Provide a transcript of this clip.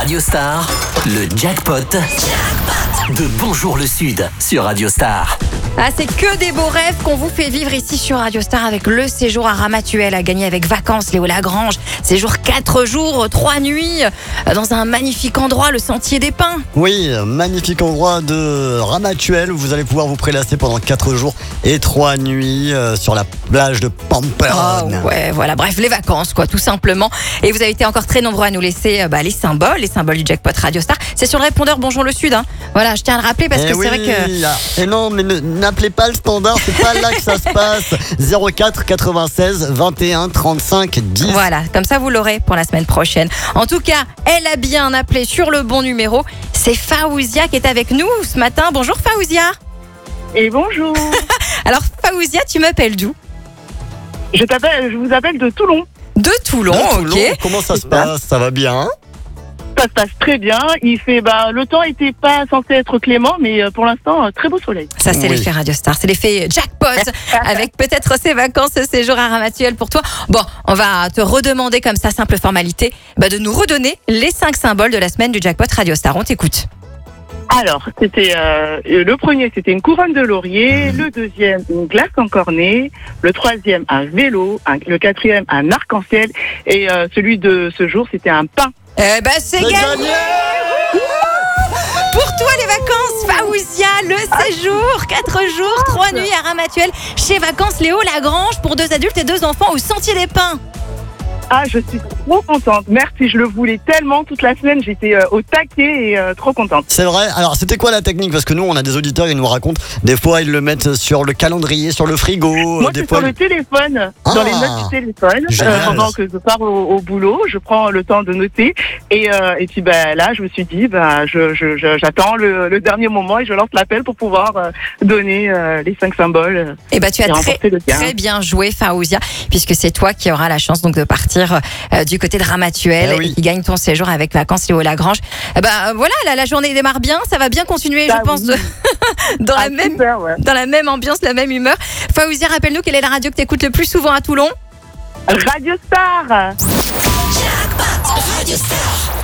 Radio Star, le jackpot de Bonjour le Sud sur Radio Star. Ah, c'est que des beaux rêves qu'on vous fait vivre ici sur Radio Star avec le séjour à Ramatuelle à gagner avec Vacances Léo Lagrange. Séjour 4 jours, 3 nuits dans un magnifique endroit, le Sentier des Pins. Oui, magnifique endroit de Ramatuelle où vous allez pouvoir vous prélasser pendant 4 jours et 3 nuits sur la plage de Pampelonne. Oh, ouais, voilà, bref, les vacances, quoi, tout simplement. Et vous avez été encore très nombreux à nous laisser les symboles du jackpot Radio Star. C'est sur le répondeur Bonjour le Sud, hein. Voilà, je tiens à le rappeler parce que c'est vrai que... Et non, mais n'appelez pas le standard, c'est pas là que ça se passe. 04 96 21 35 10. Voilà, comme ça vous l'aurez pour la semaine prochaine. En tout cas, elle a bien appelé sur le bon numéro. C'est Faouzia qui est avec nous ce matin. Bonjour Faouzia. Et bonjour. Alors Faouzia, tu m'appelles d'où ? Je vous appelle de Toulon. De Toulon, ok. Comment ça se passe ? Ça va bien ? Ça se passe très bien. Il fait, le temps n'était pas censé être clément, mais pour l'instant, très beau soleil. Ça, c'est Oui. l'effet Radio Star, c'est l'effet jackpot, avec peut-être ces vacances, ce séjour à Ramatuelle pour toi. Bon, on va te redemander comme ça, simple formalité, de nous redonner les 5 symboles de la semaine du jackpot Radio Star. On t'écoute. Alors, c'était le premier, c'était une couronne de laurier. Le deuxième, une glace en cornet. Le troisième, un vélo. Le quatrième, un arc-en-ciel. Et celui de ce jour, c'était un pain. C'est gagné. Pour toi les vacances, Faouzia, le séjour, 4 jours, 3 nuits à Ramatuelle, chez Vacances Léo Lagrange, pour 2 adultes et 2 enfants au Sentier des Pins. Ah, je suis trop contente. Merci, je le voulais tellement toute la semaine. J'étais au taquet et trop contente. C'est vrai. Alors, c'était quoi la technique ? Parce que nous, on a des auditeurs, ils nous racontent. Des fois, ils le mettent sur le calendrier, sur le frigo. Moi, des c'est fois, sur le téléphone, dans les notes du téléphone. Génial. Pendant que je pars au boulot, je prends le temps de noter. Et puis là, je me suis dit, j'attends le dernier moment et je lance l'appel pour pouvoir donner les 5 symboles. Tu as remporter le gain. très bien joué, Faouzia, puisque c'est toi qui auras la chance donc de partir du côté de Ramatuelle et qui gagne ton séjour avec Vacances Léo Lagrange. Voilà, la journée démarre bien, ça va bien continuer, je pense, dans la même ambiance, la même humeur. Faouzia, rappelle-nous quelle est la radio que tu écoutes le plus souvent à Toulon ? Radio Star. Radio Star.